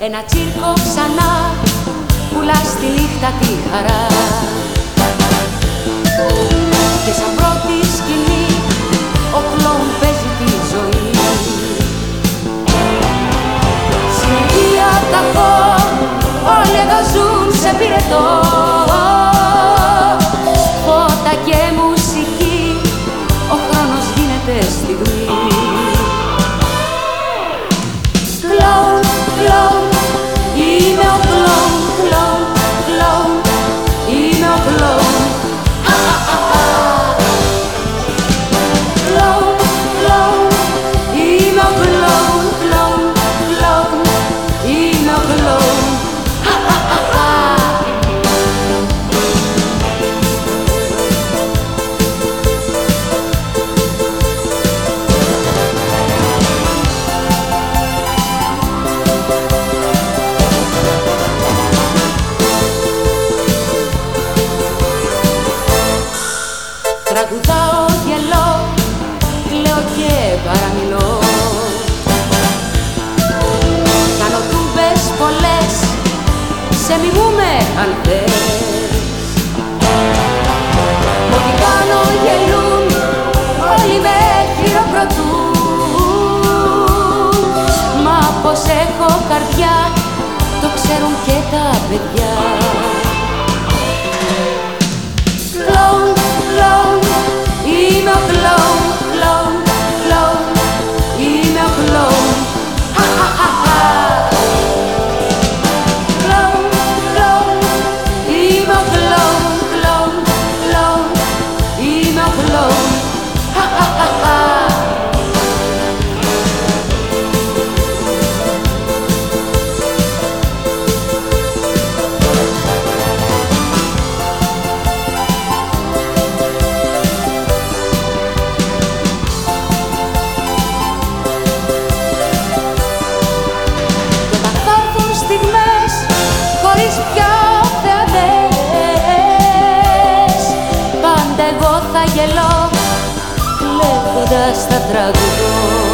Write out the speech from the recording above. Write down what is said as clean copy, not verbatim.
Ένα τσίρκο ξανά πουλά στη νύχτα τη χαρά. Και σαν πρώτη σκηνή ο κλόουν παίζει τη ζωή. Συνεχεία τα έχω, όλοι εδώ ζουν σε πυρετό. Φώτα και μουσική, ο χρόνος γίνεται στιγμή. Κλόουν, κλόουν, είμαι ο κλόουν, κλόουν, κλόουν, είμαι ο κλόουν. Κλόουν, κλόουν, είμαι ο κλόουν, κλόουν, κλόουν, είμαι ο κλόουν. Τραγουδάω, γελώ, κλαίω και παραμιλώ. Κάνω τούμπες πολλές, σε μιμούμε αν θες. Ό,τι κάνω γελούν, όλοι με χειροκροτούν. Μα πως έχω καρδιά, το ξέρουν και τα παιδιά. Είμαι ο κλόουν, κλόουν, κλόουν, είμαι ο κλόουν. Κλόουν, κλόουν, είμαι ο κλόουν, κλόουν, κλόουν, είμαι ο κλόουν. Χωρίς πια θεατές, πάντα εγώ θα γελώ, κλαίγοντας θα τραγουδώ.